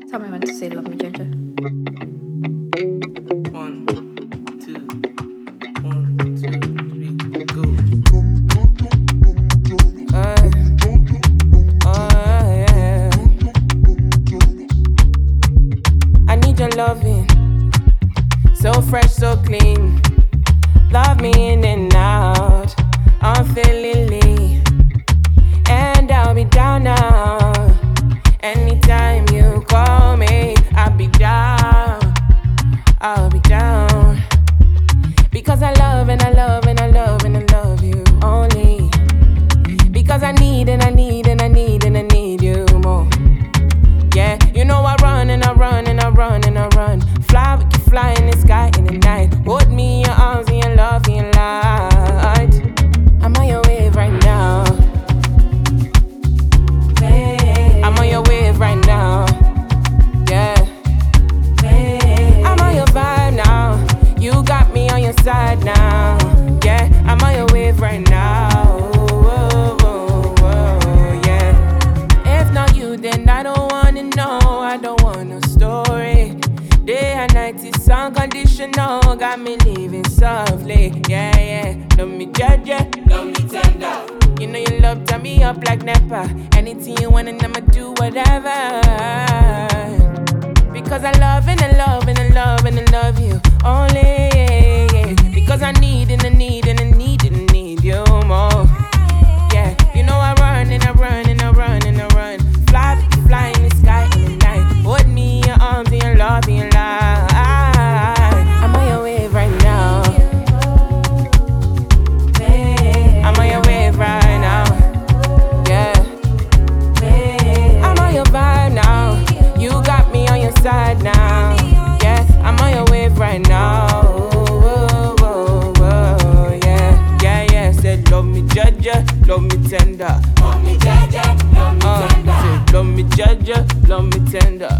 Tell me when to say love me, Ginger. 1, 2, 1, 2, 3, go. Yeah. I need your loving, so fresh, so clean. Love me in and out, unfailingly, and I'll be down now. Anytime you call me, I'll be down. I'll be down. Because I love and I love and I love and I love you only. Because I need and I need and I need and I need you more. Yeah, you know I run and I run and I run and I run. Fly, we can fly in the sky in the night. Hold me in your arms and your love and your light. I'm on your wave right now. I'm on your wave right now. Yeah. I'm on your vibe now. You got me on your side now. Yeah, I'm on your wave right now. Whoa, whoa, whoa, yeah. If not you, then I don't wanna know. I don't want no story. Day and night is unconditional. Got me living softly. Yeah, yeah. Love me judge, love me tender. You know you love turn me up like Nepa. Anything you want and I'ma do whatever. Because I love and I love and I love and I love you only. Because I need and I need and I need and I need you more. Yeah, you know I run and I run and I run and I run. Fly, fly in the sky in the night. Hold me in your arms and your love and your light. I'm on your wave right now. I'm on your wave right now. Yeah. I'm on your vibe now. You got me on your side now. Yeah, I'm on your wave right now. Whoa, whoa, whoa, yeah. Yeah, yeah. Said love me judge, love me tender. Love me judge, love me tender. Said love me judge, love me tender.